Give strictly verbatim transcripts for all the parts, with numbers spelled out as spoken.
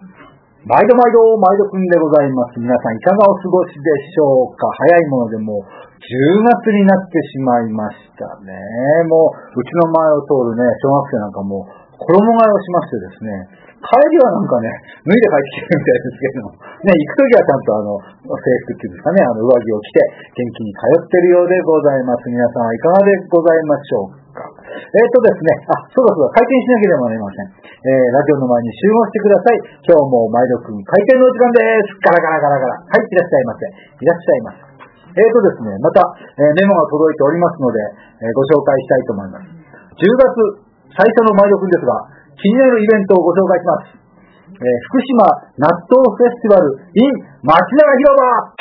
毎度毎度、毎度くんでございます。皆さんいかがお過ごしでしょうか。早いものでもうじゅうがつになってしまいましたね。もう、うちの前を通るね、小学生なんかもう衣替えをしましてですね、帰りはなんかね、脱いで帰ってきてるみたいですけれども、ね、行くときはちゃんとあの、制服っていうんですかね、あの、上着を着て元気に通ってるようでございます。皆さんはいかがでございましょうか。えーとですね、あ、そうだそうだ、開店しなければなりません。えー、ラジオの前に集合してください。今日も毎度くん開店のお時間です。ガラガラガラガラ。はい、いらっしゃいませ。いらっしゃいませ。えーとですね、また、えー、メモが届いておりますので、えー、ご紹介したいと思います。じゅうがつ最初の毎度くんですが、気になるイベントをご紹介します。えー、福島納豆フェスティバル in 町永広場。はい、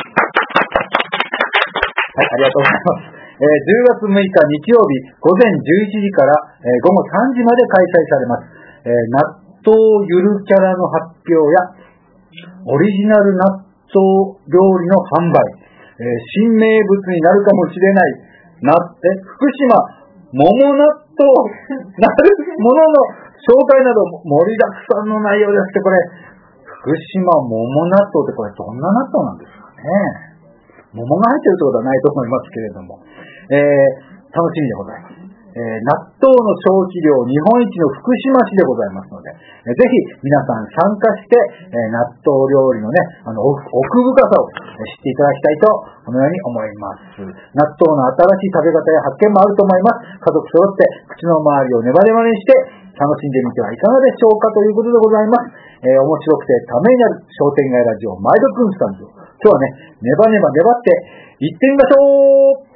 ありがとうございます。えー、じゅうがつむいか日曜日午前じゅういちじから、えー、午後さんじまで開催されます。えー、納豆ゆるキャラの発表やオリジナル納豆料理の販売、えー、新名物になるかもしれないなって福島桃納豆なるものの紹介など盛りだくさんの内容ですって。これ福島桃納豆ってこれどんな納豆なんですかね。桃が入ってるってことはないと思いますけれども、えー、楽しみでございます。えー、納豆の消費量日本一の福島市でございますので、えー、ぜひ皆さん参加して、えー、納豆料理のね、あの奥深さを知っていただきたいとこのように思います。納豆の新しい食べ方や発見もあると思います。家族揃って口の周りをネバネバにして楽しんでみてはいかがでしょうかということでございます。えー、面白くてためになる商店街ラジオ毎度くんスタジオ。今日はね、ネバネバ粘って行ってみましょう。